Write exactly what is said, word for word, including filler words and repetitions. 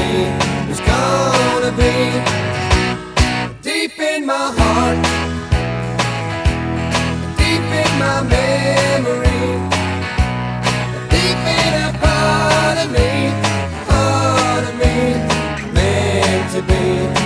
is gonna be deep in my heart, deep in my memory, deep in a part of me, part of me, meant to be.